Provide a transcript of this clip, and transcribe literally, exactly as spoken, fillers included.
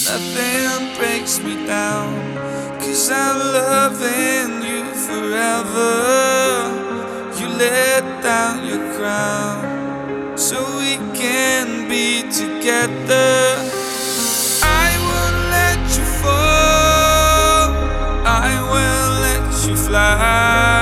nothing breaks me down, 'cause I'm loving you forever. You let down your crown so we can be together. I won't let you fall, I will let you fly.